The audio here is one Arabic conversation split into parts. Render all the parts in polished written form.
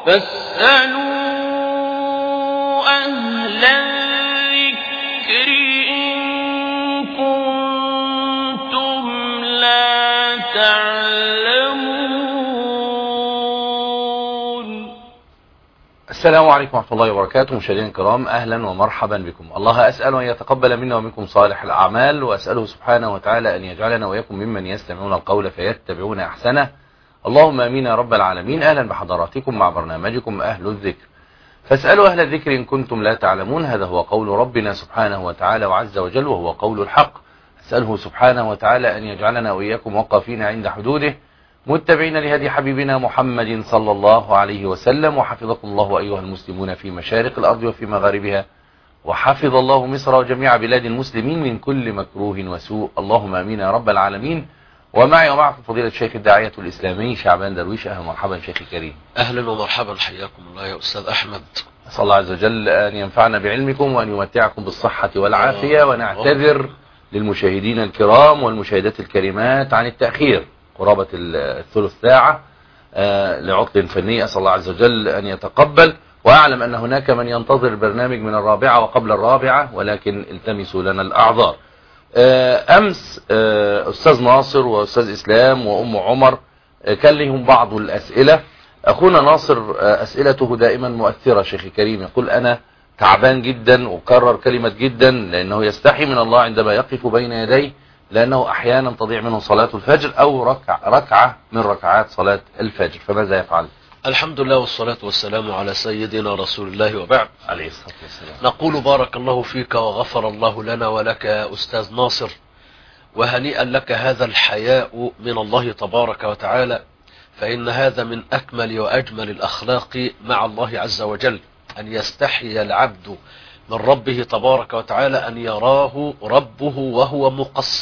فاسألوا أهل الذكر إن كنتم لا تعلمون. السلام عليكم ورحمة الله وبركاته. مشاهدينا الكرام، أهلا ومرحبا بكم. الله أسأل أن يتقبل منا ومنكم صالح الأعمال، وأسأله سبحانه وتعالى أن يجعلنا وإياكم ممن يستمعون القول فيتبعون أحسنه. اللهم آمين يا رب العالمين. أهلا بحضراتكم مع برنامجكم أهل الذكر. فاسألوا أهل الذكر إن كنتم لا تعلمون. هذا هو قول ربنا سبحانه وتعالى وعز وجل، وهو قول الحق. أسأله سبحانه وتعالى أن يجعلنا وإياكم وقافين عند حدوده، متبعين لهدي حبيبنا محمد صلى الله عليه وسلم. وحفظكم الله أيها المسلمون في مشارق الأرض وفي مغاربها، وحفظ الله مصر وجميع بلاد المسلمين من كل مكروه وسوء. اللهم آمين يا رب العالمين. ومعي ومعكم فضيلة الشيخ الداعية الإسلامي شعبان درويش. أهلا ومرحبا شيخي الكريم. أهلا ومرحبا، حياكم الله يا أستاذ أحمد. أسأل الله عز وجل أن ينفعنا بعلمكم وأن يمتعكم بالصحة والعافية. ونعتذر للمشاهدين الكرام والمشاهدات الكريمات عن التأخير قرابة الثلث ساعة لعطل فني. أسأل الله عز وجل أن يتقبل، وأعلم أن هناك من ينتظر البرنامج من 4 وقبل 4، ولكن التمسوا لنا الأعذار. أمس أستاذ ناصر وأستاذ إسلام وأم عمر كان لهم بعض الأسئلة. أخونا ناصر أسئلته دائما مؤثرة شيخي كريم. يقول أنا تعبان جدا، وكرر كلمة جدا لأنه يستحي من الله عندما يقف بين يديه، لأنه أحيانا تضيع منه صلاة الفجر أو ركعة من ركعات صلاة الفجر، فماذا يفعل؟ الحمد لله والصلاة والسلام على سيدنا رسول الله، وبعد. عليه الصلاة والسلام. نقول بارك الله فيك وغفر الله لنا ولك يا أستاذ ناصر، وهنيئا لك هذا الحياء من الله تبارك وتعالى، فإن هذا من أكمل وأجمل الأخلاق مع الله عز وجل، أن يستحي العبد من ربه تبارك وتعالى أن يراه ربه وهو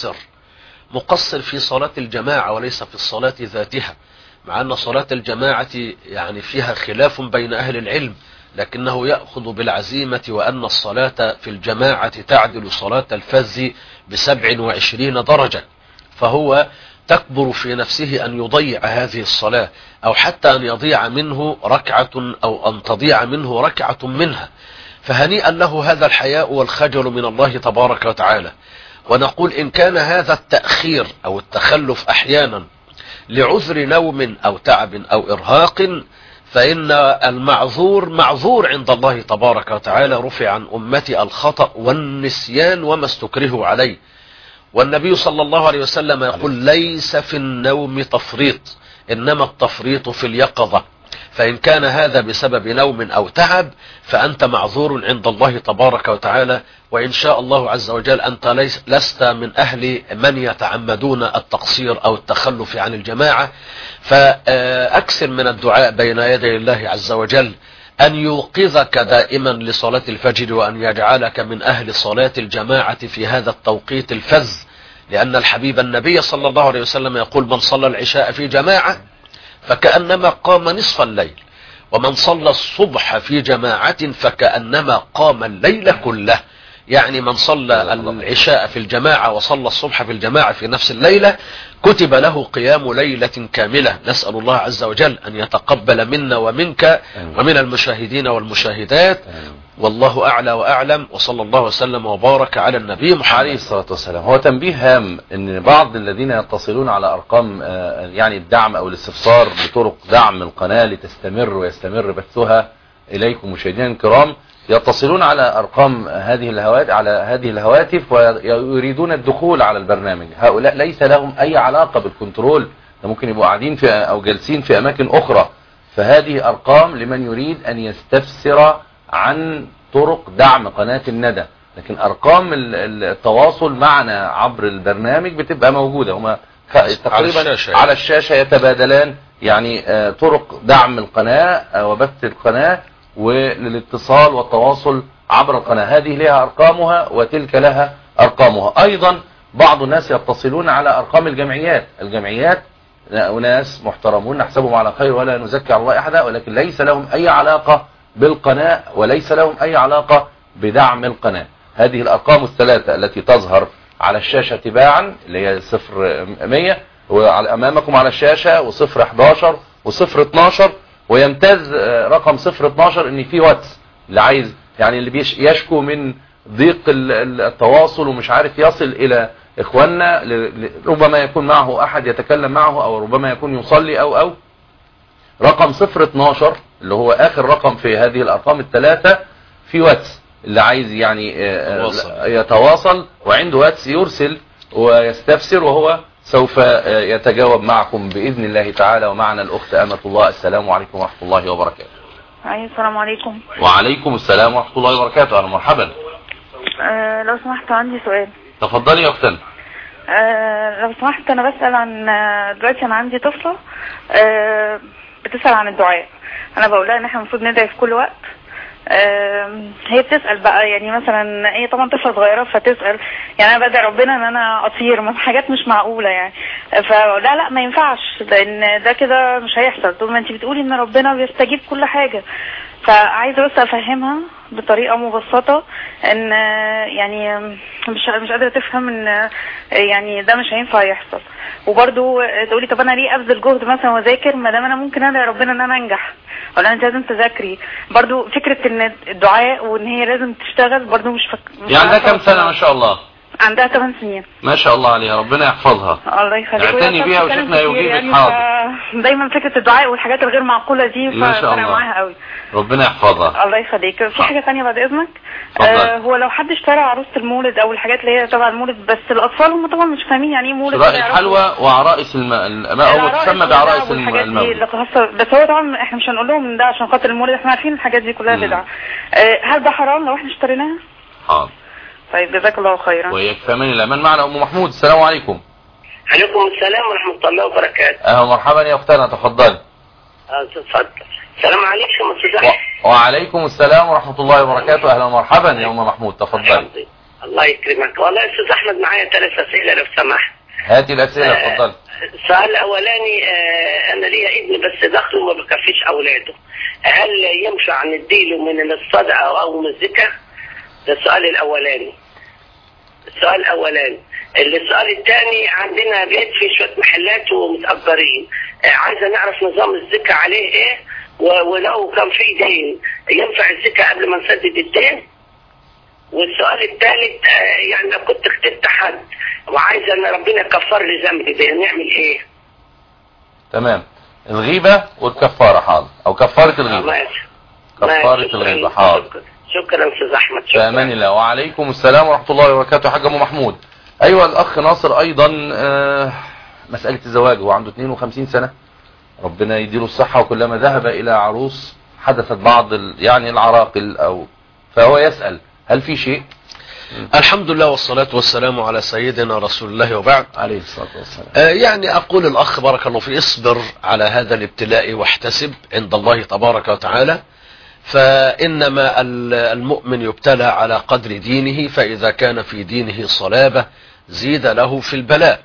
مقصر في صلاة الجماعة وليس في الصلاة ذاتها، مع أن صلاة الجماعة يعني فيها خلاف بين أهل العلم، لكنه يأخذ بالعزيمة وأن الصلاة في الجماعة تعدل صلاة الفذ ب27 درجة، فهو تكبر في نفسه أن يضيع هذه الصلاة، أو حتى أن يضيع منه ركعة أو أن تضيع منه ركعة منها. فهنيئا له هذا الحياء والخجل من الله تبارك وتعالى. ونقول إن كان هذا التأخير أو التخلف أحيانا لعذر نوم أو تعب أو إرهاق، فإن المعذور معذور عند الله تبارك وتعالى. رفع عن أمتي الخطأ والنسيان وما استكرهوا عليه، والنبي صلى الله عليه وسلم يقول ليس في النوم تفريط، إنما التفريط في اليقظة. فإن كان هذا بسبب نوم أو تعب فأنت معذور عند الله تبارك وتعالى، وإن شاء الله عز وجل أنت لست من أهل من يتعمدون التقصير أو التخلف عن الجماعة. فأكثر من الدعاء بين يدي الله عز وجل أن يوقظك دائما لصلاة الفجر، وأن يجعلك من أهل صلاة الجماعة في هذا التوقيت الفذ، لأن الحبيب النبي صلى الله عليه وسلم يقول من صلى العشاء في جماعة فكأنما قام نصف الليل، ومن صلى الصبح في جماعة فكأنما قام الليل كله. يعني من صلى العشاء في الجماعة وصلى الصبح في الجماعة في نفس الليلة كتب له قيام ليلة كاملة. نسأل الله عز وجل أن يتقبل منا ومنك ومن المشاهدين والمشاهدات، والله أعلى وأعلم، وصلى الله وسلم وبارك على النبي محمد عليه الصلاة والسلام. هو تنبيه هام أن بعض الذين يتصلون على أرقام يعني الدعم أو الاستفسار بطرق دعم القناة لتستمر ويستمر بثها إليكم مشاهدينا الكرام، يتصلون على أرقام هذه الهواتف ويريدون الدخول على البرنامج. هؤلاء ليس لهم أي علاقة بالكنترول، ممكن يبقوا قاعدين في أو جالسين في أماكن أخرى. فهذه أرقام لمن يريد أن يستفسر عن طرق دعم قناة الندى، لكن أرقام التواصل معنا عبر البرنامج بتبقى موجودة. هما تقريبا على الشاشة يتبادلان يعني طرق دعم القناة وبث القناة وللاتصال والتواصل عبر القناة. هذه لها أرقامها وتلك لها أرقامها. أيضا بعض الناس يتصلون على أرقام الجمعيات أناس محترمون نحسبهم على خير ولا نزكي على الله أحدا، ولكن ليس لهم أي علاقة بالقناة وليس لهم أي علاقة بدعم القناة. هذه الأرقام الثلاثة التي تظهر على الشاشة تباعا اللي هي 0100 وأمامكم على الشاشة و011 و012 ويمتاز رقم 012 ان في واتس اللي عايز يعني اللي يشكو من ضيق التواصل ومش عارف يصل الى اخواننا، ربما يكون معه احد يتكلم معه او ربما يكون يصلي او رقم 012 اللي هو اخر رقم في هذه الارقام الثلاثة في واتس اللي عايز يعني يتواصل وعنده واتس يرسل ويستفسر، وهو سوف يتجاوب معكم بإذن الله تعالى. ومعنا الأخت أمة الله. السلام عليكم ورحمة الله وبركاته. السلام عليكم. وعليكم السلام ورحمة الله وبركاته. أهلا مرحبا. لو سمحت عندي سؤال. تفضلي يا أختنا. لو سمحت أنا بسأل عن دلوقتي أنا عندي طفلة بتسأل عن الدعاء. أنا بقول لها إن إحنا المفروض ندعي في كل وقت. هي بتسأل بقى يعني مثلا هي طبعا طفلة صغيرة فتسأل يعني انا بدعي ربنا ان انا اطير من حاجات مش معقولة يعني، فلا ما ينفعش لان ده كده مش هيحصل طول ما انت بتقولي ان ربنا بيستجيب كل حاجة. فعايزة بس افهمها بطريقة مبسطة ان يعني مش قادرة تفهم ان يعني ده مش هينفع يحصل. وبرضو تقولي طب انا ليه ابذل جهد مثلا واذاكر ما دام انا ممكن ادعي ربنا ان انا انجح، ولا انت لازم تذاكري. برضو فكرة ان الدعاء وان هي لازم تشتغل برضو مش يعني ده كم سنة ما شاء الله؟ عندها 8 سنين. ما شاء الله عليها، ربنا يحفظها. الله يخليك. اعتني بيها وشيخنا يجيبك. حاضر. دايما فكرة الدعاء والحاجات الغير معقولة دي فرق معاها قوي. ربنا يحفظها. الله يخليك. في حاجة ثانية بعد اذنك. هو لو حد اشترى عروسة المولد او الحاجات اللي هي تبع المولد، بس الاطفال هم طبعا مش فاهمين يعني ايه مولد. شراء الحلوى وعرائس الماء هو تسمى بعرائس المولد. بس هو طبعا احنا مش هنقول لهم ده عشان خاطر المولد، احنا عارفين الحاجات دي كلها بدعة. هل ده حرام لو احنا اشتريناها؟ حاضر. طيب جزاك الله خيرا. وياك في امان الامان. معنا ام محمود. السلام عليكم. عليكم السلام ورحمة الله وبركاته. اهلا مرحبا يا اختنا، تفضلي. تفضل. السلام عليكم استاذ. وعليكم السلام ورحمة الله وبركاته. اهلا مرحبا يا ام محمود، تفضلي. الله يكرمك. والله يا استاذ احمد معايا 3 اسئله لو سمحت. هاتي الاسئله اتفضلي. السؤال الاولاني انا ليا ابن بس دخله ما بكفيش اولاده، هل ينفع نديله من الصدقه او من الزكاه؟ ده السؤال الاولاني. السؤال الثاني عندنا بيت فيه شويه محلات ومتأجرين، عايزه نعرف نظام الزكاه عليه ايه، ولو كان في دين ينفع الزكاه قبل ما نسدد الدين؟ والسؤال الثالث يعني لو كنت اخترت حد وعايزه ان ربنا يكفر لي ذنبي ده نعمل ايه؟ تمام. الغيبه والكفاره. حاضر. او كفاره الغيبه. ماشي. كفاره الغيبه. حاضر. شكرا استاذ احمد. في امان الله. وعليكم السلام ورحمه الله وبركاته. يا حاج ام محمود. ايوه الاخ ناصر ايضا مساله الزواج، هو عنده 52 سنه ربنا يديله الصحه، وكلما ذهب الى عروس حدثت بعض يعني العراقل او فهو يسال هل في شيء؟ الحمد لله والصلاة والسلام على سيدنا رسول الله وبعد. عليه الصلاة والسلام. يعني أقول الأخ بارك الله فيه اصبر على هذا الابتلاء واحتسب عند الله تبارك وتعالى، فإنما المؤمن يبتلى على قدر دينه، فإذا كان في دينه صلابة زيد له في البلاء،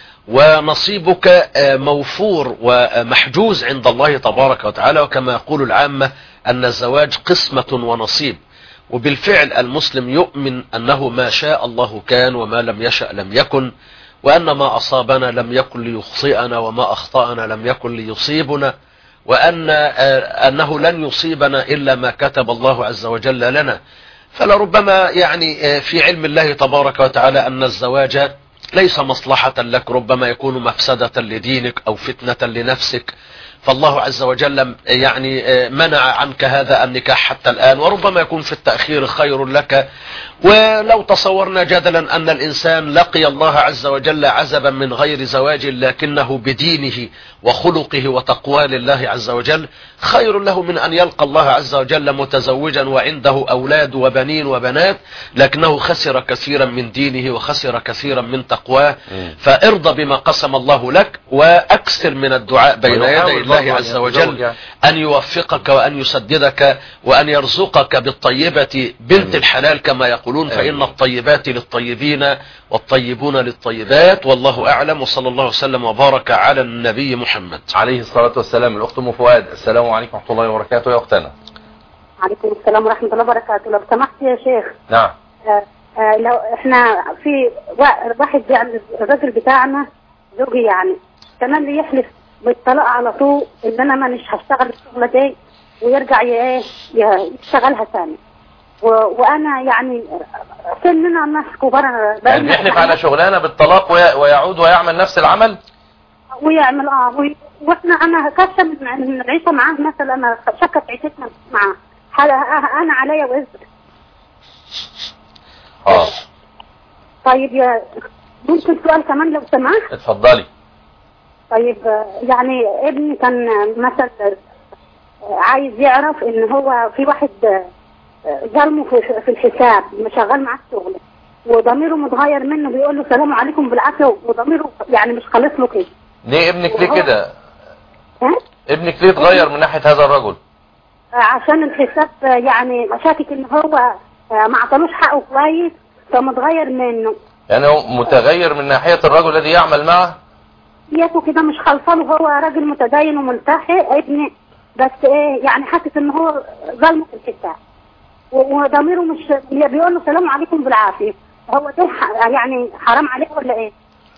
ونصيبك موفور ومحجوز عند الله تبارك وتعالى. وكما يقول العامة أن الزواج قسمة ونصيب، وبالفعل المسلم يؤمن أنه ما شاء الله كان وما لم يشأ لم يكن، وأن ما أصابنا لم يكن ليخطئنا وما أخطأنا لم يكن ليصيبنا، وأنه لن يصيبنا إلا ما كتب الله عز وجل لنا. فلربما يعني في علم الله تبارك وتعالى أن الزواج ليس مصلحة لك، ربما يكون مفسدة لدينك أو فتنة لنفسك، فالله عز وجل يعني منع عنك هذا النكاح حتى الآن، وربما يكون في التأخير خير لك. ولو تصورنا جدلا أن الإنسان لقي الله عز وجل عزبا من غير زواج لكنه بدينه وخلقه وتقوى لله عز وجل، خير له من أن يلقى الله عز وجل متزوجا وعنده أولاد وبنين وبنات لكنه خسر كثيرا من دينه وخسر كثيرا من تقواه. فارضى بما قسم الله لك، وأكثر من الدعاء بين يدي الله عز وجل أن يوفقك وأن يسددك وأن يرزقك بالطيبة بنت الحلال كما يقولون، فإن الطيبات للطيبين والطيبون للطيبات، والله أعلم. وصلى الله وسلم وبارك على النبي محمد عليه الصلاة والسلام. الأخت أم فؤاد. السلام عليكم ورحمة الله وبركاته يا أختنا. عليكم السلام ورحمة الله وبركاته. لو سمحت يا شيخ. نعم. لو احنا في واحد يعني الراجل بتاعنا زوجي يعني تمام يحلف بالطلاق على طول ان انا مانيش هشتغل الشغله دي، ويرجع يشتغلها ثاني. وانا يعني سننا ناس كبار يعني بيحلف على شغلانه بالطلاق ويعود ويعمل نفس العمل ويعمل واحنا انا كاسه من العيشه معاه مثلا، انا شكت عيشتنا معاه، انا عليا وزر. طيب يا ممكن سؤال كمان لو سمحت؟ اتفضلي. طيب يعني ابني كان مثلا عايز يعرف ان هو في واحد ظلمه في الحساب، شغال معاه الشغل، وضميره متغير منه، بيقول له سلام عليكم بالعافيه، وضميره يعني مش خالص له كده. ليه ابنك ليه كده؟ ابنك ليه اتغير من ناحيه هذا الرجل؟ عشان الحساب يعني شاكك ان هو ما عطلوش حقه كويس فمتغير منه. يعني هو متغير من ناحيه الرجل الذي يعمل معه؟ ياكو كده مش خلصانه، هو راجل متدين وملتحي ابني، بس ايه يعني حاسس ان هو ظلمه في الحساب، وضميره مش بيقول له سلام عليكم بالعافيه. هو ده يعني حرام عليه ولا ايه؟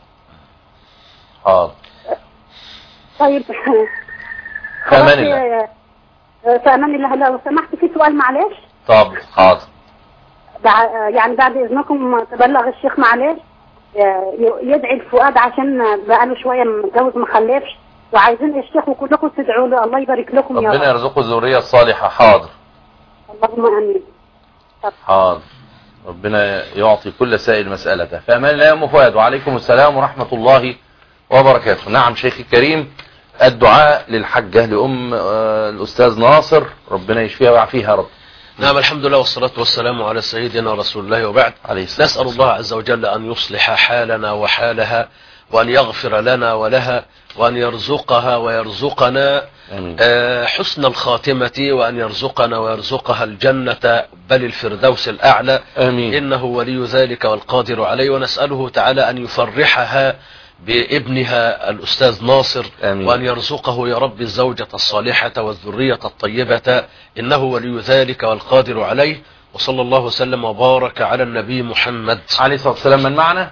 طيب فأمان الله. فأمان الله. لو سمحت في سؤال معلش. طب حاضر. يعني بعد اذنكم تبلغ الشيخ معلش يدعي الفؤاد عشان بقاله شويه متجوز ما خلفش، وعايزين الشيخ وكلكم تدعوا له الله يبارك لكم يا رب. ربنا يرزقه الذريه الصالحه. حاضر. اللهم امين. حاضر. ربنا يعطي كل سائل مسألته. فأمان الله يا أم فؤاد. وعليكم السلام ورحمة الله وبركاته. نعم شيخي الكريم، الدعاء للحجة لأم الأستاذ ناصر، ربنا يشفيها ويعافيها رب. نعم الحمد لله والصلاة والسلام على سيدنا رسول الله وبعد. نسأل الله عز وجل أن يصلح حالنا وحالها، وأن يغفر لنا ولها، وأن يرزقها ويرزقنا حسن الخاتمة، وأن يرزقنا ويرزقها الجنة بل الفردوس الأعلى. آمين. إنه ولي ذلك والقادر عليه. ونسأله تعالى أن يفرحها بابنها الأستاذ ناصر. آمين. وأن يرزقه يا رب الزوجة الصالحة والذرية الطيبة، إنه ولي ذلك والقادر عليه. وصلى الله وسلم وبارك على النبي محمد عليه الصلاة والسلام. من معنا؟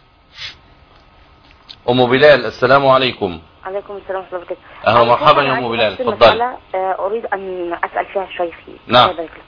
أم بلال. السلام عليكم. عليكم السلام ورحمة الله وبركاته. أهلا مرحبا يا أم بلال. اتفضلي. أريد أن أسأل فيها شيخي. نعم.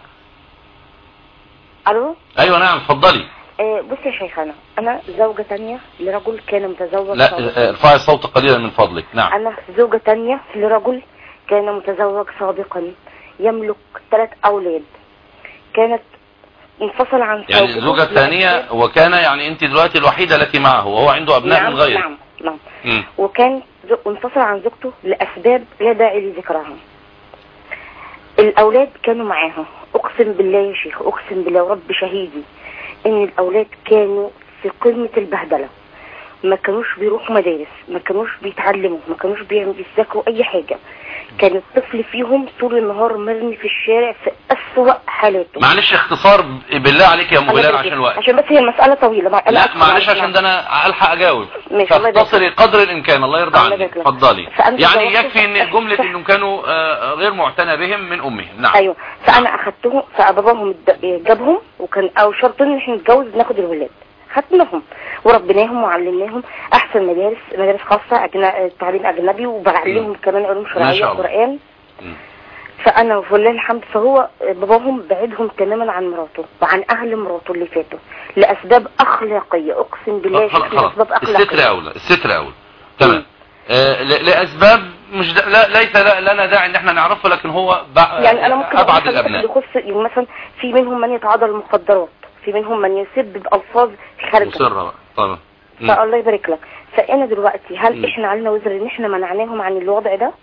ألو. أيوة نعم اتفضلي. بص يا شيخنا، أنا زوجة تانية لرجل كان متزوج. لا ارفعي الصوت قليلا من فضلك. نعم. أنا زوجة تانية لرجل كان متزوج سابقا، يملك 3 أولاد. كانت منفصل عن يعني الزوجة الثانية، وكان يعني أنت دلوقتي الوحيدة التي معه وهو عنده أبناء نعم. من غيره. نعم نعم. وكان منفصل عن زوجته لأسباب لا داعي لذكرها. الأولاد كانوا معاها، أقسم بالله يا شيخ، أقسم بالله ورب شهيدي ان الاولاد كانوا في قمة البهدلة، ما كانوش بيروحوا مدارس، ما كانوش بيتعلموا، ما كانوش بيذاكروا اي حاجة. كان الطفل فيهم طول النهار مرمي في الشارع في اسوأ حالاته. معلش اختصار بالله عليك يا ام بلال عشان الوقت، عشان بس هي المسألة طويلة. لا معلش عشان ده انا الحق اجاوب. فاختصري قدر الامكان. الله يرضى عنك. اتفضلي. يعني يكفي ان جملة انهم كانوا غير معتنى بهم من امهم. نعم. ايوه. فانا اخدتهم، فباباهم جابهم، وكان او شرطين ان احنا نتجوز ناخد الولاد. خدناهم وربناهم وعلمناهم احسن مدارس خاصة، تعليم اجنبي، وبعلمهم كمان علوم شرعية وقرآن. فانا ولله الحمد. فهو باباهم بعدهم تماما عن مراته وعن اهل مراته اللي فاتوا لاسباب اخلاقية، اقسم بالله لاسباب اخلاقية. الستر اولى. تمام. لاسباب مش ليس لنا داعي ان احنا نعرفه، لكن هو يعني انا ممكن ابعد الابناء. يخص مثلا في منهم من يتعاطى المخدرات، في منهم من يسب بألفاظ خارجة. مصرة طبعا. فالله يبارك لك. فأنا دلوقتي هل احنا علينا وزر ان احنا منعناهم عن الوضع ده؟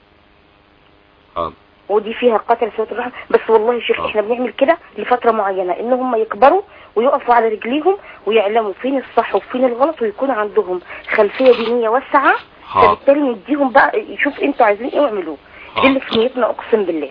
ودي فيها قتل سوء الرحم. بس والله يا شيخ احنا بنعمل كده لفترة معينة، ان هم يكبروا ويقفوا على رجليهم ويعلموا فين الصح وفين الغلط، ويكون عندهم خلفية دينية واسعة. فبالتالي نديهم بقى يشوف انتوا عايزين ايه واعملوه. دي اللي في نيتنا اقسم بالله.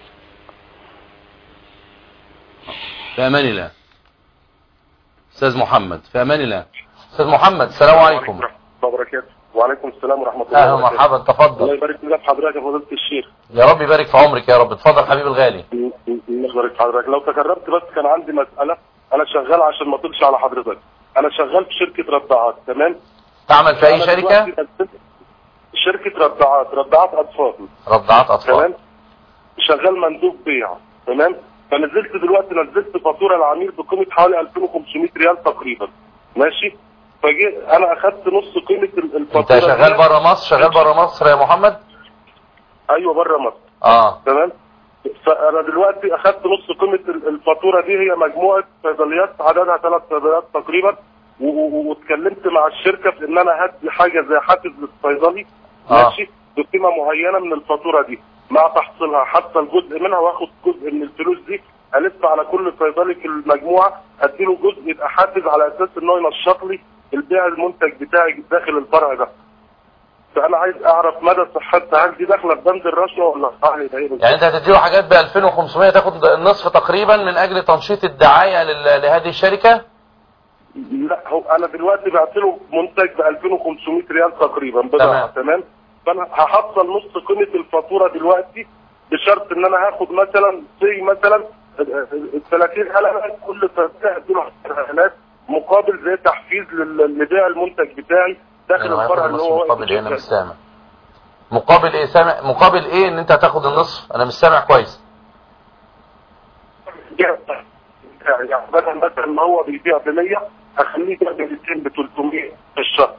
في امان الله. استاذ محمد. في امان الله. استاذ محمد السلام عليكم. ورحمة الله وبركاته. وعليكم السلام ورحمة الله وبركاته. اهلا مرحبا. تفضل. الله يبارك لك حضرتك يا فضيلة الشيخ. يا رب يبارك في عمرك يا رب. اتفضل حبيبي الغالي. الله يبارك في حضرتك. لو تكرمت بس كان عندي مسألة. انا شغال عشان ما اطلش على حضرتك. انا شغال في شركة رضاعات. تمام. تعمل في اي شركة؟ شركه رضاعات اطفال. رضاعات اطفال. تمام. شغال مندوب بيع. تمام. فنزلت دلوقتي فاتوره العميل بقيمه حوالي 2500 ريال تقريبا. ماشي. فجي انا اخدت نص قيمه الفاتوره. انت شغال بره مصر؟ شغال بره مصر يا محمد؟ ايوه بره مصر. تمام. فانا دلوقتي اخدت نص قيمه الفاتوره دي، هي مجموعه صيدليات عددها 3 صيدليات تقريبا، واتكلمت مع الشركه في ان انا هدي حاجه زي حافز للصيدلي. ماشي. بقيمه معينه من الفاتوره دي مع تحصيلها، حتى الجزء منها واخد جزء من الفلوس دي الف على كل صيدلي في المجموعه، اديله جزء يبقى حافز على اساس ان هو ينشط لي البيع المنتج بتاعي داخل الفرع ده. فانا عايز اعرف مدى صحتها، هل دي داخله في بند الرشوه ولا صح؟ يعني انت هتديله حاجات ب 2500 تاخد النصف تقريبا من اجل تنشيط الدعايه لهذه الشركه؟ لا، هو انا دلوقتي بعت له منتج ب 2500 ريال تقريبا بضاعه. تمام. فانا هحصل نص قيمه الفاتوره دلوقتي بشرط ان انا هاخد مثلا مثلا 30 حلقه، كل صيدليه هديله 10 حلقات مقابل زي تحفيز لبيع المنتج بتاعي داخل الفرع اللي هو مقابل ايه؟ انا مش سامع. مقابل ايه؟ سامع مقابل ايه ان انت هتاخد النصف؟ انا مش سامع كويس. يعني بدل مثلا ما هو بيبيع ب 100 اخليه يبيع ب 200 ب 300 في الشهر.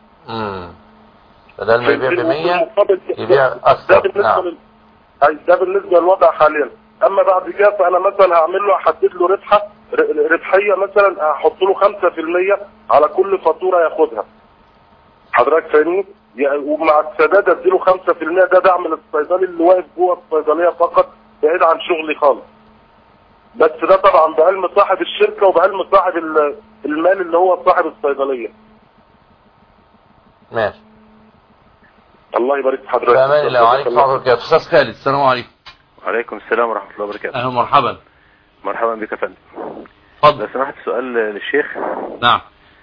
بدل ما يبيع ب 100 يبيع اكثر. نعم. ده بالنسبه للوضع حاليا. اما بعد كده فانا مثلا هعمل له، احدد له ربحيه مثلا، هحط له 5% على كل فاتوره ياخدها. حضرتك فاهمني؟ ومع السداد اديله 5%، ده دعم للصيدلي اللي واقف جوه الصيدليه فقط بعيد عن شغلي خالص. بس ده طبعا بعلم صاحب الشركه وبعلم صاحب المال اللي هو صاحب الصيدليه. ماشي. الله يبارك في حضرتك. امان الله. وعليكم السلام ورحمه الله. استاذ خالد، السلام عليكم. وعليكم السلام ورحمه الله وبركاته. اهلا ومرحبا. مرحبا بك يا فندم. اتفضل. لو سمحت سؤال للشيخ. نعم.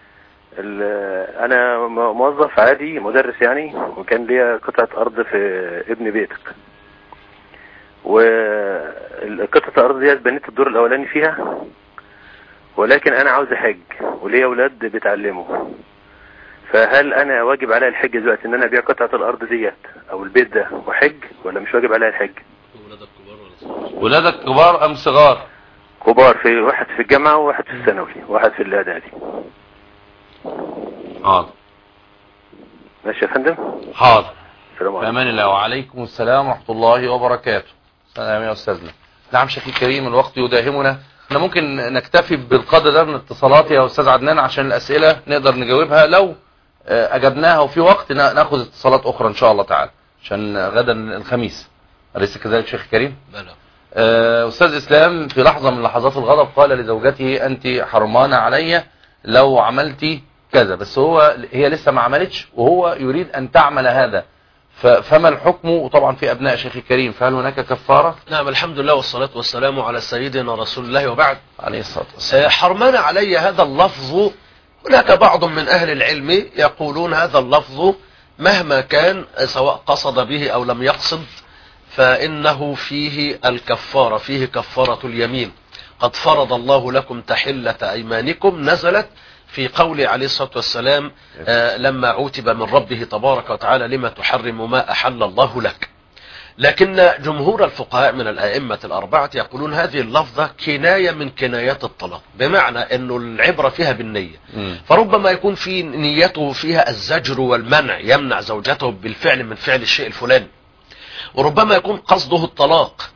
انا موظف عادي مدرس يعني، وكان ليا قطعه ارض في ابن بيتك، وقطعه الارض دي بنيت الدور الاولاني فيها، ولكن انا عاوز احج وليا اولاد بيتعلموا، فهل انا واجب عليا الحج دلوقتي ان انا ابيع قطعه الارض ديت او البيت ده وحج، ولا مش واجب عليا الحج؟ ولادك كبار ام صغار؟ كبار، في واحد في الجامعه وواحد في الثانوي وواحد في الاعدادي. حاضر. ماشي يا فندم. حاضر. السلام عليكم. امان الله. وعليكم السلام ورحمه الله وبركاته. سلام يا استاذنا. نعم شيخي الكريم، الوقت يداهمنا، احنا ممكن نكتفي بالقدر ده من الاتصالات يا استاذ عدنان عشان الاسئله نقدر نجاوبها، لو اجبناها وفي وقت ناخذ اتصالات اخرى ان شاء الله تعالى عشان غدا الخميس. أليس كذلك شيخ الكريم؟ بلى. استاذ اسلام في لحظه من لحظات الغضب قال لزوجته انت حرمانه علي لو عملتي كذا، بس هي لسه ما عملتش وهو يريد ان تعمل هذا، فما الحكم؟ وطبعا في ابناء شيخ الكريم، فهل هناك كفاره؟ نعم، الحمد لله والصلاه والسلام على سيدنا رسول الله وبعد. عليه الصلاه والسلام. حرمان علي هذا اللفظ، هناك بعض من اهل العلم يقولون هذا اللفظ مهما كان سواء قصد به او لم يقصد فانه فيه الكفاره، فيه كفاره اليمين. قد فرض الله لكم تحله ايمانكم، نزلت في قول عليه الصلاة والسلام لما عوتب من ربه تبارك وتعالى لما تحرم ما أحل الله لك. لكن جمهور الفقهاء من الأئمة الأربعة يقولون هذه اللفظة كناية من كنايات الطلاق، بمعنى أنه العبرة فيها بالنية. فربما يكون في نيته فيها الزجر والمنع، يمنع زوجته بالفعل من فعل الشيء الفلاني، وربما يكون قصده الطلاق،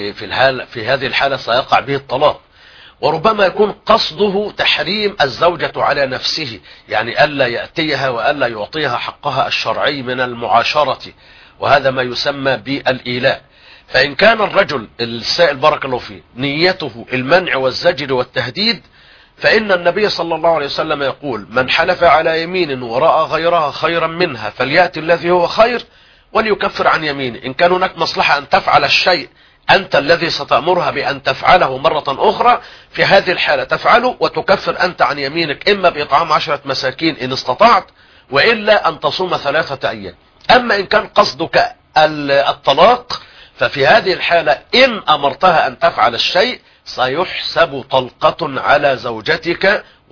في هذه الحالة سيقع به الطلاق، وربما يكون قصده تحريم الزوجة على نفسه، يعني ألا يأتيها وألا يعطيها حقها الشرعي من المعاشرة، وهذا ما يسمى بالإيلاء. فإن كان الرجل السائل بارك الله فيه نيته المنع والزجر والتهديد، فإن النبي صلى الله عليه وسلم يقول من حلف على يمين ورأى غيرها خيرا منها فليأتي الذي هو خير وليكفر عن يمينه. إن كان هناك مصلحة أن تفعل الشيء أنت الذي ستأمرها بأن تفعله مرة أخرى، في هذه الحالة تفعله وتكفر أنت عن يمينك، إما بإطعام 10 مساكين إن استطعت، وإلا أن تصوم 3 أيام. أما إن كان قصدك الطلاق، ففي هذه الحالة إن أمرتها أن تفعل الشيء سيحسب طلقة على زوجتك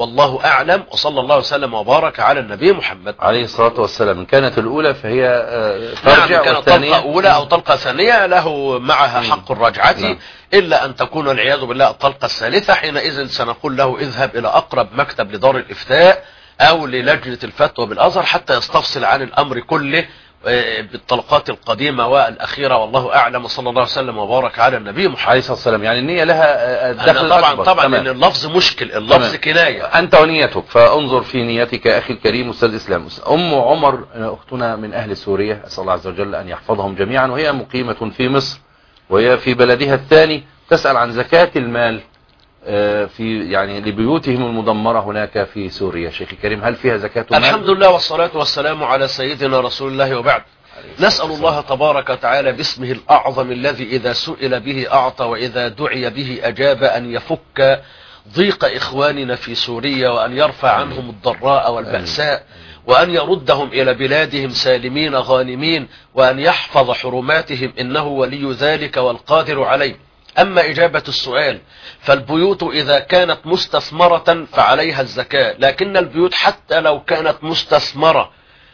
والله أعلم، وصلى الله وسلم وبارك على النبي محمد عليه الصلاة والسلام. إن كانت الأولى فهي ترجع، كانت طلقة أولى أو طلقة ثانية له معها حق الرجعة، إلا أن تكون العياذ بالله الطلقة الثالثة، حينئذ سنقول له اذهب إلى أقرب مكتب لدار الإفتاء أو للجنة الفتوى بالأزهر حتى يستفصل عن الأمر كله بالطلقات القديمة والأخيرة، والله أعلم، وصلى الله وسلم وبارك على النبي محمد عليه الصلاة والسلام. يعني النية لها دخل طبعا لأن اللفظ مشكل، اللفظ كناية. أنت ونيتك، فانظر في نيتك أخي الكريم أستاذ إسلام. أم عمر أختنا من أهل سوريا، أسأل الله عز وجل أن يحفظهم جميعا، وهي مقيمة في مصر وهي في بلدها الثاني، تسأل عن زكاة المال في يعني لبيوتهم المدمرة هناك في سوريا. شيخي الكريم، هل فيها زكاة المال؟ الحمد لله والصلاة والسلام على سيدنا رسول الله، وبعد. نسأل الله تبارك وتعالى باسمه الأعظم الذي إذا سئل به أعطى وإذا دعي به أجاب أن يفك ضيق إخواننا في سوريا، وأن يرفع عنهم الضراء والبأساء، وأن يردهم إلى بلادهم سالمين غانمين، وأن يحفظ حرماتهم، إنه ولي ذلك والقادر عليه. أما إجابة السؤال، فالبيوت إذا كانت مستثمرة فعليها الزكاة، لكن البيوت حتى لو كانت مستثمرة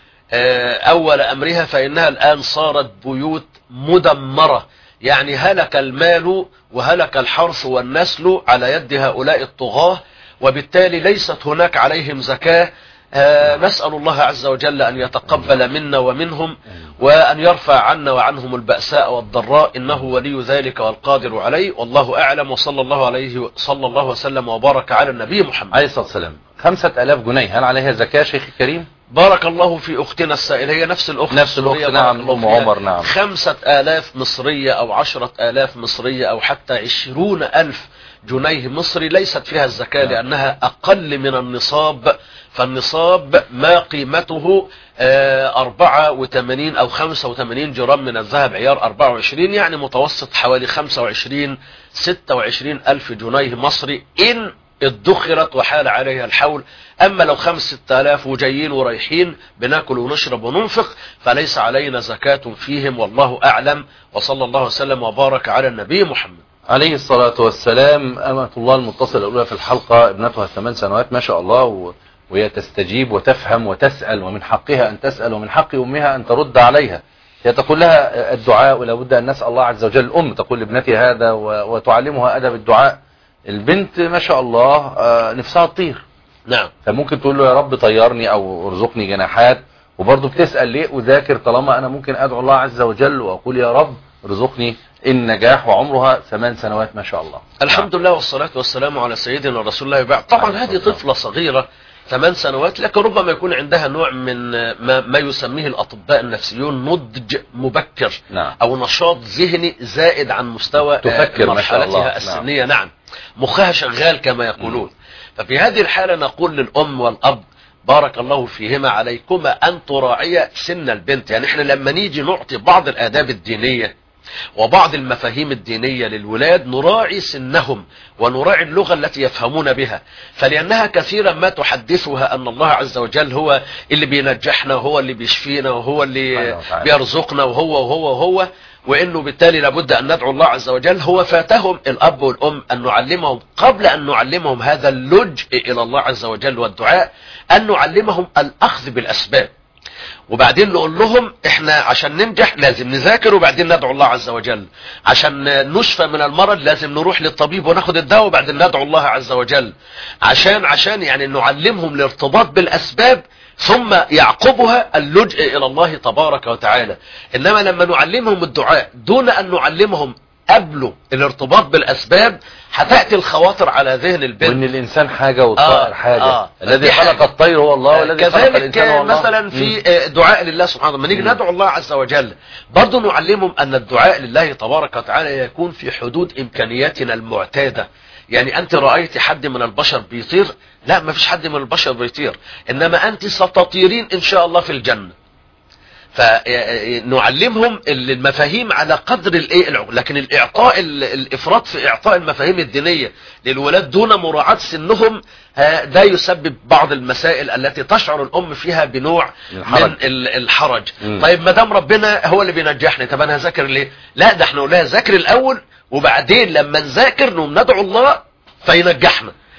أول أمرها فإنها الآن صارت بيوت مدمرة، يعني هلك المال وهلك الحرث والنسل على يد هؤلاء الطغاة، وبالتالي ليست هناك عليهم زكاة. نسأل الله عز وجل أن يتقبل منا ومنهم، وأن يرفع عنا وعنهم البأساء والضراء، إنه ولي ذلك والقادر عليه، والله أعلم، وصلى الله وسلم وبارك على النبي محمد عليه الصلاة والسلام. 5000 جنيه هل عليها زكاة شيخ الكريم؟ بارك الله في أختنا السائلة، هي نفس الأخت نعم، أم عمر. نعم، 5000 مصرية أو 10,000 مصرية أو حتى 20,000 جنيه مصري ليست فيها الزكاة، لأنها أقل من النصاب، فالنصاب ما قيمته 84 أو 85 جرام من الذهب عيار 24، يعني متوسط حوالي 25-26 ألف جنيه مصري إن ادخرت وحال عليها الحول. أما لو 5-6 وجايين ورايحين بناكل ونشرب وننفق فليس علينا زكاة فيهم، والله أعلم، وصلى الله وسلم وبارك على النبي محمد عليه الصلاة والسلام. أمة الله المتصلة الأولى في الحلقة ابنتها 8 سنوات ما شاء الله، وهي تستجيب وتفهم وتسأل، ومن حقها أن تسأل ومن حق أمها أن ترد عليها. هي تقول لها الدعاء، ولا بد أن نسأل الله عز وجل. الأم تقول لابنتها هذا وتعلمها أدب الدعاء. البنت ما شاء الله نفسها تطير، نعم، فممكن تقول له يا رب طيرني أو ارزقني جناحات، وبرضه بتسأل ليه أذاكر طالما أنا ممكن أدعو الله عز وجل وأقول يا رب ارزقني النجاح، وعمرها 8 سنوات ما شاء الله. الحمد لله والصلاة والسلام على سيدنا رسول الله. بعد طبعا هذه طفلة صغيرة 8 سنوات، لكن ربما يكون عندها نوع من ما يسميه الأطباء النفسيون نضج مبكر، نعم، أو نشاط ذهني زائد عن مستوى مرحلتها السنية، نعم، مخها شغال كما يقولون. ففي هذه الحالة نقول للأم والأب بارك الله فيهما عليكما أن تراعي سن البنت. يعني احنا لما نيجي نعطي بعض الآداب الدينية وبعض المفاهيم الدينية للولاد نراعي سنهم ونراعي اللغة التي يفهمون بها، فلأنها كثيرا ما تحدثها أن الله عز وجل هو اللي بينجحنا وهو اللي بيشفينا وهو اللي بيرزقنا وهو وإنه بالتالي لابد أن ندعو الله عز وجل. هو فاتهم الأب والأم أن نعلمهم قبل أن نعلمهم هذا اللجء إلى الله عز وجل والدعاء، أن نعلمهم الأخذ بالأسباب، وبعدين نقول لهم احنا عشان ننجح لازم نذاكر وبعدين ندعو الله عز وجل، عشان نشفى من المرض لازم نروح للطبيب وناخد الدواء وبعدين ندعو الله عز وجل، عشان يعني نعلمهم الارتباط بالأسباب ثم يعقبها اللجء إلى الله تبارك وتعالى. إنما لما نعلمهم الدعاء دون أن نعلمهم قبله الارتباط بالأسباب هتأتي الخواطر على ذهن البنت، وإن الإنسان حاجة والطائر حاجة. الذي خلق الطير هو الله، والذي خلق الإنسان هو الله. مثلا في دعاء لله سبحانه وتعالى، نيجي ندعو الله عز وجل برضو نعلمهم أن الدعاء لله تبارك وتعالى يكون في حدود إمكانياتنا المعتادة. يعني أنت رأيت حد من البشر بيطير؟ لا، ما فيش حد من البشر بيطير، إنما أنت ستطيرين إن شاء الله في الجنة. فنعلمهم المفاهيم على قدر لكن الإفراط في إعطاء المفاهيم الدينية للولاد دون مراعاة سنهم ده يسبب بعض المسائل التي تشعر الأم فيها بنوع من الحرج. طيب ما دام ربنا هو اللي بينجحني، طب أنا هذاكر ليه؟ لا، ده احنا نقول لها ذاكر الأول وبعدين لما نذاكر ندعو الله فينجحنا.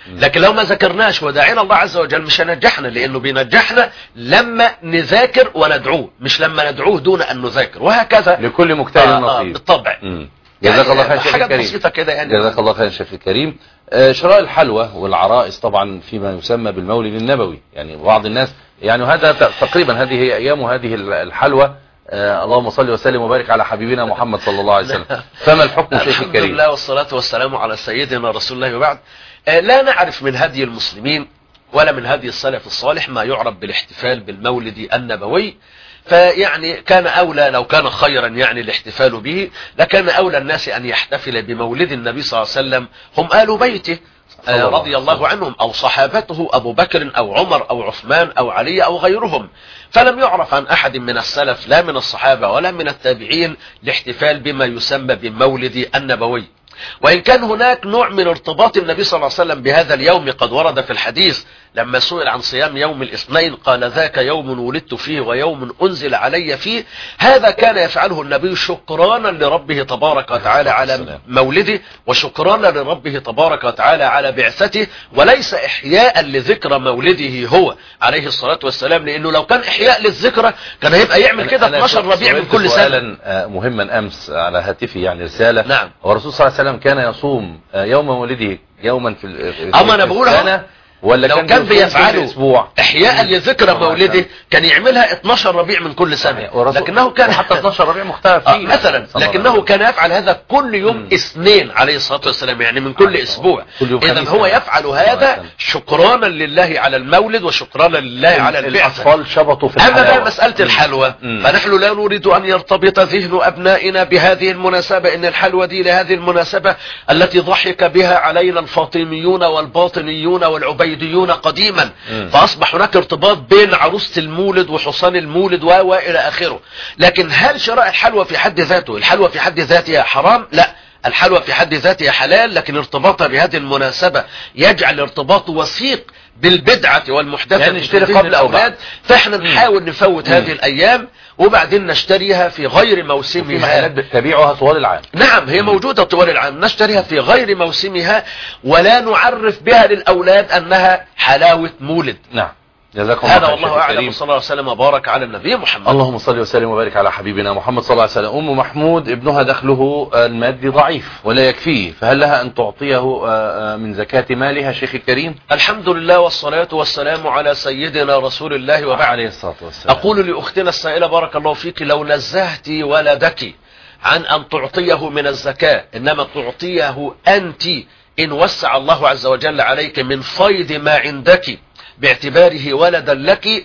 لكن لو ما ذكرناش وداعينا الله عز وجل مش هنجحنا، لانه بينجحنا لما نذاكر وندعوه، مش لما ندعوه دون ان نذاكر، وهكذا لكل مجتهد نصيب. بالطبع. جزاك الله خير شيخ حاجات الكريم. بسيطه كده يعني. جزاك الله خير شيخ الكريم. شراء الحلوى والعرائس طبعا فيما يسمى بالمولد النبوي، يعني بعض الناس يعني هذا تقريبا هذه هي ايام هذه الحلوى. اللهم صل وسلم وبارك على حبيبنا محمد صلى الله عليه وسلم. فما الحكم شيخ الكريم؟ الحمد لله والصلاة والسلام على سيدنا رسول الله وبعد. لا نعرف من هدي المسلمين ولا من هدي السلف الصالح ما يعرف بالاحتفال بالمولد النبوي، فيعني كان أولى لو كان خيرا يعني الاحتفال به لكان أولى الناس أن يحتفل بمولد النبي صلى الله عليه وسلم هم آل بيته رضي الله عنهم، أو صحابته أبو بكر أو عمر أو عثمان أو علي أو غيرهم. فلم يعرف عن أحد من السلف لا من الصحابة ولا من التابعين الاحتفال بما يسمى بالمولد النبوي، وإن كان هناك نوع من ارتباط النبي صلى الله عليه وسلم بهذا اليوم قد ورد في الحديث لما سئل عن صيام يوم الاثنين قال ذاك يوم ولدت فيه ويوم أنزل علي فيه. هذا كان يفعله النبي شكرانا لربه تبارك وتعالى على مولده، وشكرانا لربه تبارك وتعالى على بعثته، وليس إحياء لذكرى مولده هو عليه الصلاة والسلام، لأنه لو كان إحياء للذكرى كان هيبقى يعمل كده 12 ربيع من كل سنة. مهما أمس على هاتفي يعني رسالة. نعم. والرسول صلى الله عليه وسلم كان يصوم يوم مولده يوما في أما أنا بقولها ولا لو كان بيفعله احياء لذكرى مولده كان يعملها 12 ربيع من كل سنة، لكنه كان حتى 12 ربيع مختلف فيه مثلا، لكنه كان يفعل هذا كل يوم اثنين عليه الصلاة والسلام، يعني من كل اسبوع. اذا هو يفعل هذا شكرانا لله على المولد وشكرانا لله على البعثة. الاطفال شبطوا في الحلوى. اما بقى مسألة الحلوى فنحن لا نريد ان يرتبط ذهن ابنائنا بهذه المناسبة، ان الحلوى دي لهذه المناسبة التي ضحك بها علينا الفاطميون والباطنيون والعبيديون قديما، فأصبح هناك ارتباط بين عروسة المولد وحصان المولد وإلى آخره. لكن هل شراء الحلوى في حد ذاته، الحلوى في حد ذاتها حرام؟ لا، الحلوى في حد ذاتها حلال، لكن ارتباطها بهذه المناسبة يجعل ارتباط وثيق بالبدعة والمحدثة يعني نشتري قبل أو بعد. فاحنا نحاول نفوت هذه الأيام وبعدين نشتريها في غير موسمها. تبيعها طوال العام. نعم هي موجودة طوال العام، نشتريها في غير موسمها ولا نعرف بها للأولاد أنها حلاوة مولد. نعم جزاكم الله خير. هذا والله أعلم، صلى الله عليه وسلم وبارك على النبي محمد. اللهم صل وسلم وبارك على حبيبنا محمد صلى الله عليه وسلم. أم محمود ابنها دخله المادي ضعيف ولا يكفيه، فهل لها أن تعطيه من زكاة مالها شيخ الكريم؟ الحمد لله والصلاة والسلام على سيدنا رسول الله وبعد. عليه الصلاة والسلام. أقول لأختنا السائلة بارك الله فيك لو نزهت ولدك عن أن تعطيه من الزكاة، إنما تعطيه أنت إن وسع الله عز وجل عليك من فيض ما عندك باعتباره ولدا لك،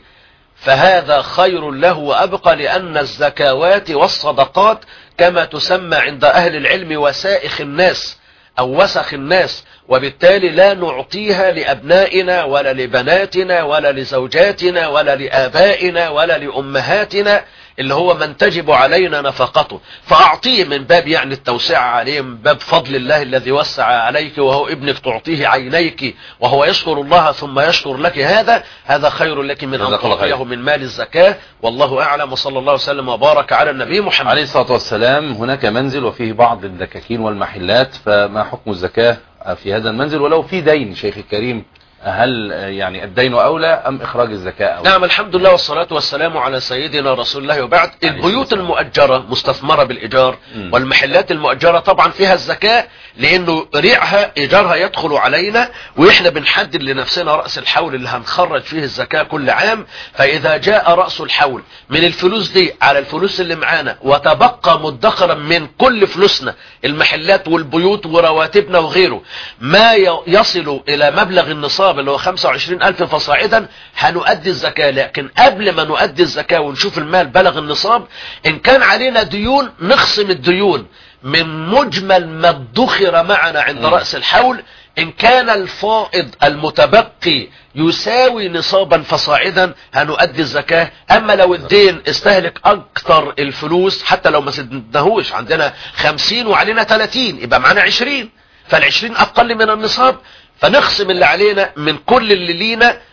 فهذا خير له وأبقى، لأن الزكوات والصدقات كما تسمى عند أهل العلم وسائخ الناس أو وسخ الناس، وبالتالي لا نعطيها لأبنائنا ولا لبناتنا ولا لزوجاتنا ولا لآبائنا ولا لأمهاتنا اللي هو من تجب علينا نفقته، فأعطيه من باب يعني التوسعة عليه، من باب فضل الله الذي وسع عليك وهو ابنك تعطيه عينيك وهو يشكر الله ثم يشكر لك، هذا خير لك من أن تعطيه من مال الزكاة. والله أعلم، وصلى الله وسلم وبارك على النبي محمد عليه الصلاة والسلام. هناك منزل وفيه بعض الدكاكين والمحلات، فما حكم الزكاة في هذا المنزل؟ ولو في دين شيخ الكريم هل يعني الدين أولى أم إخراج الزكاة أولى؟ نعم الحمد لله والصلاة والسلام على سيدنا رسول الله وبعد. البيوت المؤجرة مستثمرة بالإيجار والمحلات المؤجرة طبعا فيها الزكاة، لأنه ريعها إيجارها يدخل علينا، وإحنا بنحدد لنفسنا رأس الحول اللي هنخرج فيه الزكاة كل عام. فإذا جاء رأس الحول من الفلوس دي على الفلوس اللي معانا وتبقى مدخرا من كل فلوسنا المحلات والبيوت ورواتبنا وغيره ما يصل إلى مبلغ النصاب اللي هو 25,000 فصاعدا هنؤدي الزكاة. لكن قبل ما نؤدي الزكاة ونشوف المال بلغ النصاب، إن كان علينا ديون نخصم الديون من مجمل ما ادخر معنا عند رأس الحول. إن كان الفائض المتبقي يساوي نصابا فصاعدا هنؤدي الزكاة. أما لو الدين استهلك أكثر الفلوس حتى لو ما سدناهوش، عندنا 50 وعلينا 30 يبقى معنا 20، فال20 أقل من النصاب، فنخصم اللي علينا من كل اللي لينا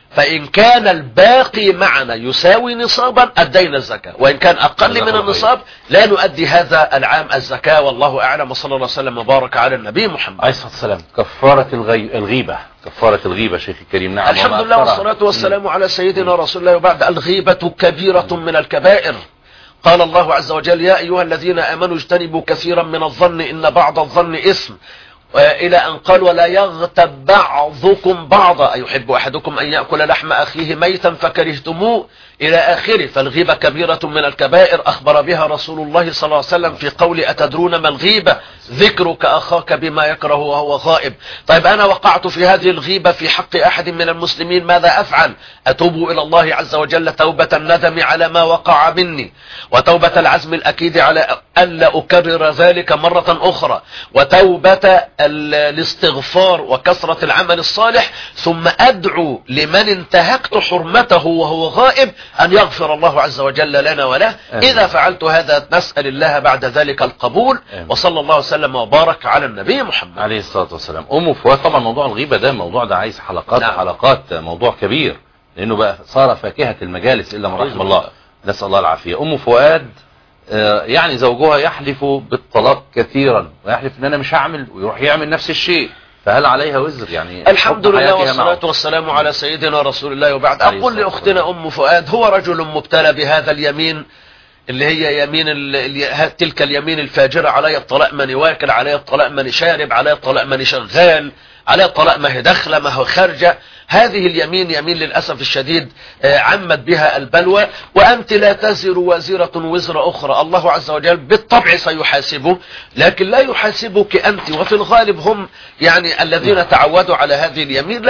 فإن كان الباقي معنا يساوي نصابا أدينا الزكاة، وإن كان أقل من النصاب لا نؤدي هذا العام الزكاة. والله أعلم، وصلى الله عليه وسلم وبارك على النبي محمد عليه الصلاة والسلام. كفارة الغيبة، كفارة الغيبة شيخ الكريم. نعم. الحمد لله والصلاة والسلام على سيدنا رسول الله، وبعد. الغيبة كبيرة من الكبائر. قال الله عز وجل: يا أيها الذين آمنوا اجتنبوا كثيرا من الظن إن بعض الظن إثم، إلى أن قال: ولا يغتب بعضكم بعضا أيحب أحدكم أن يأكل لحم أخيه ميتا فكرهتموه، إلى آخره. فالغيبة كبيرة من الكبائر، أخبر بها رسول الله صلى الله عليه وسلم في قول: أتدرون ما الغيبة؟ ذكرك أخاك بما يكره وهو غائب. طيب أنا وقعت في هذه الغيبة في حق أحد من المسلمين، ماذا أفعل؟ أتوب إلى الله عز وجل توبة الندم على ما وقع مني، وتوبة العزم الأكيد على ألا أكرر ذلك مرة أخرى، وتوبة الاستغفار وكثرة العمل الصالح، ثم أدعو لمن انتهكت حرمته وهو غائب أن يغفر الله عز وجل لنا وله. إذا فعلت هذا نسأل الله بعد ذلك القبول. وصلى الله وسلم وبارك على النبي محمد عليه الصلاة والسلام. فؤاد، طبعا موضوع الغيبة ده موضوع ده عايز حلقات وحلقات، موضوع كبير، لأنه بقى صار فاكهة المجالس إلا من رحم الله، نسأل الله العافية. فؤاد يعني زوجها يحلف بالطلاق كثيرا، ويحلف ان انا مش هعمل، ويروح يعمل نفس الشيء، فهل عليها وزر؟ يعني الحمد لله والصلاة والسلام على سيدنا رسول الله، وبعد. أقول لأختنا فؤاد: هو رجل مبتلى بهذا اليمين اللي هي يمين تلك اليمين الفاجرة، علي الطلاق من يواكل، علي الطلاق من شارب، علي الطلاق من شغال، علي الطلاق ما هي داخله ما هو خارجه. هذه اليمين يمين للأسف الشديد عمت بها البلوى، وأنت لا تزر وازرة وزر أخرى. الله عز وجل بالطبع سيحاسبه، لكن لا يحاسبك أنت. وفي الغالب هم يعني الذين تعودوا على هذه اليمين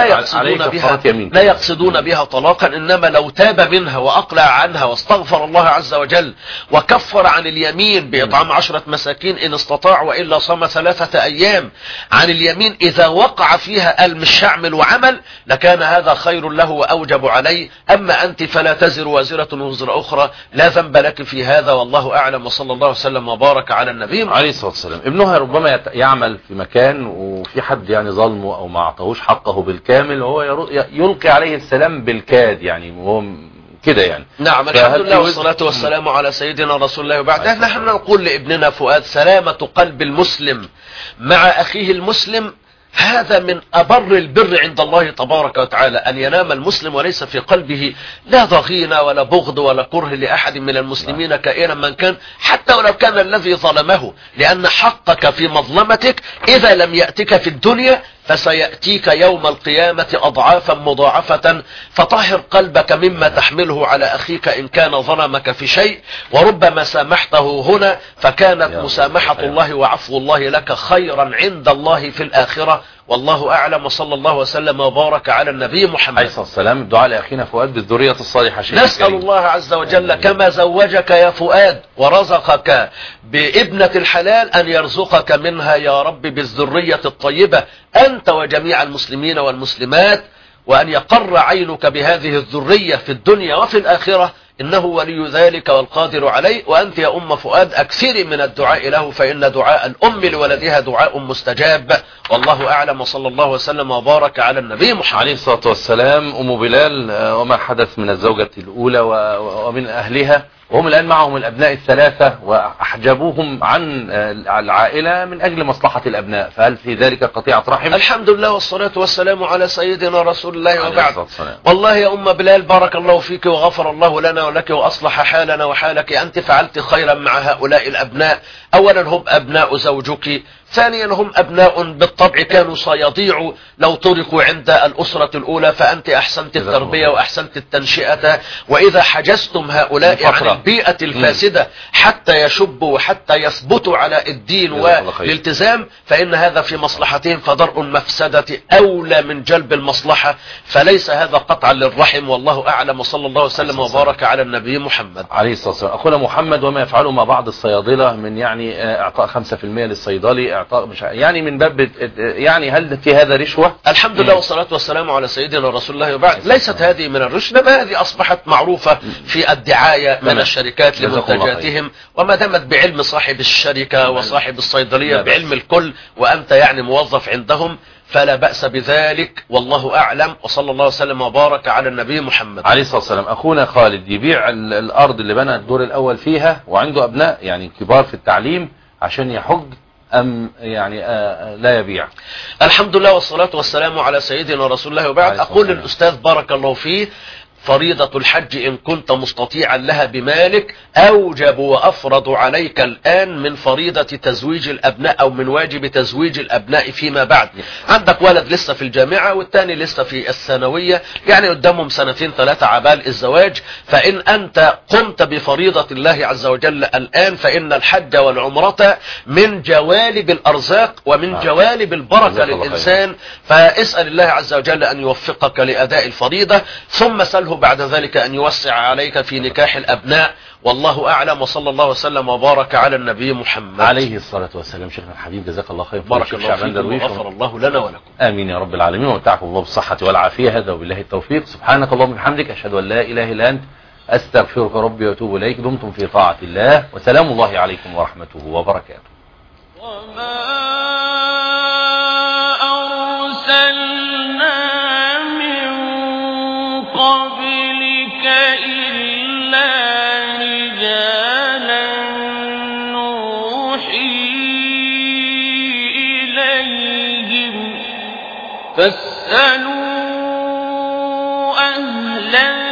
لا يقصدون بها طلاقا، إنما لو تاب منها وأقلع عنها واستغفر الله عز وجل وكفر عن اليمين بإطعام 10 مساكين إن استطاع، وإلا صام 3 أيام عن اليمين، إذا وقع فيها مش هعمل وعمل لكان هذا خير له وأوجب عليه. أما أنت فلا تزر وازرة وزر أخرى، لا ذنب لك في هذا، والله أعلم، وصلى الله وسلم وبارك على النبي عليه الصلاة والسلام. ابنها ربما يعمل في مكان وفي حد يعني ظلمه أو ما أعطاهوش حقه بالكامل، وهو يلقي عليه السلام بالكاد، يعني وهو كده يعني. نعم. الحمد لله والصلاة والسلام على سيدنا رسول الله، وبعد. نحن نقول لابننا فؤاد: سلامة قلب المسلم مع أخيه المسلم هذا من أبر البر عند الله تبارك وتعالى، أن ينام المسلم وليس في قلبه لا ضغينة ولا بغض ولا كره لأحد من المسلمين كائنا من كان، حتى ولو كان الذي ظلمه، لأن حقك في مظلمتك إذا لم يأتك في الدنيا فسيأتيك يوم القيامة أضعافا مضاعفة. فطهر قلبك مما تحمله على أخيك إن كان ظلمك في شيء، وربما سامحته هنا فكانت مسامحة الله وعفو الله لك خيرا عند الله في الآخرة. والله أعلم، وصلى الله وسلم وبارك على النبي محمد عليه الصلاة والسلام. الدعاء لأخينا فؤاد بالذرية الصالحة. نسأل الله عز وجل كما زوجك يا فؤاد ورزقك بابنة الحلال أن يرزقك منها يا رب بالذرية الطيبة أنت وجميع المسلمين والمسلمات، وأن يقر عينك بهذه الذرية في الدنيا وفي الآخرة، إنه ولي ذلك والقادر عليه. وأنت يا فؤاد أكثري من الدعاء له، فإن دعاء الأم لولدها دعاء مستجاب. والله أعلم، وصلى الله وسلم وبارك على النبي محمد عليه الصلاة والسلام. بلال، وما حدث من الزوجة الأولى ومن أهلها، وهم الآن معهم الأبناء 3 وأحجبوهم عن العائلة من أجل مصلحة الأبناء، فهل في ذلك قطيعة رحم؟ الحمد لله والصلاة والسلام على سيدنا رسول الله، وبعد. والله يا بلال بارك الله فيك وغفر الله لنا ولك وأصلح حالنا وحالك. أنت فعلت خيرا مع هؤلاء الأبناء. أولا هم أبناء زوجك، ثانيا هم أبناء بالطبع كانوا سيضيعوا لو تركوا عند الأسرة الأولى، فأنت أحسنت التربية وأحسنت التنشئة. وإذا حجزتم هؤلاء عن البيئة الفاسدة حتى يشبوا وحتى يثبتوا على الدين والالتزام، فإن هذا في مصلحتهم، فدرء المفسدة أولى من جلب المصلحة، فليس هذا قطعا للرحم. والله أعلم، وصلى الله وسلم وبارك على النبي محمد عليه الصلاة والسلام. أخونا محمد، وما يفعله مع بعض الصيادلة من يعني إعطاء 5% للصيدلي، مش يعني من باب يعني هل في هذا رشوة؟ الحمد لله والصلاة والسلام على سيدنا رسول الله، وبعد. ليست هذه من الرشوة، هذه أصبحت معروفة في الدعاية من الشركات لمنتجاتهم، وما دامت بعلم صاحب الشركة وصاحب الصيدلية بعلم الكل، وأنت يعني موظف عندهم، فلا بأس بذلك، والله أعلم، وصلى الله وسلم وبارك على النبي محمد عليه الصلاة والسلام. أخونا خالد يبيع الأرض اللي بنى الدور الأول فيها وعنده أبناء يعني كبار في التعليم عشان يحج، أم يعني لا يبيع؟ الحمد لله والصلاة والسلام على سيدنا رسول الله، وبعد أقول للأستاذ بارك الله فيه: فريضة الحج إن كنت مستطيعا لها بمالك أوجب وأفرض عليك الآن من فريضة تزويج الأبناء أو من واجب تزويج الأبناء فيما بعد. عندك ولد لسه في الجامعة والتاني لسه في الثانوية، يعني قدامهم 2-3 عبال الزواج، فإن أنت قمت بفريضة الله عز وجل الآن فإن الحج والعمرة من جوالب الأرزاق ومن جوالب البركة للإنسان، فاسأل الله عز وجل أن يوفقك لأداء الفريضة، ثم سأله بعد ذلك أن يوسع عليك في نكاح الأبناء، والله أعلم، وصلى الله وسلم وبارك على النبي محمد عليه الصلاة والسلام. شيخنا الحبيب جزاك الله خير، بارك الله فيكم وغفر الله لنا ولكم. آمين يا رب العالمين، ومتعكم الله بالصحة والعافية. هذا وبالله التوفيق. سبحانك اللهم وبحمدك، أشهد أن لا إله إلا أنت، أستغفرك ربي وأتوب إليك. دمتم في طاعة الله، وسلام الله عليكم ورحمته وبركاته. وما أرسلنا من قبلك إلا رجالا نوحي إليهم فاسألوا أهل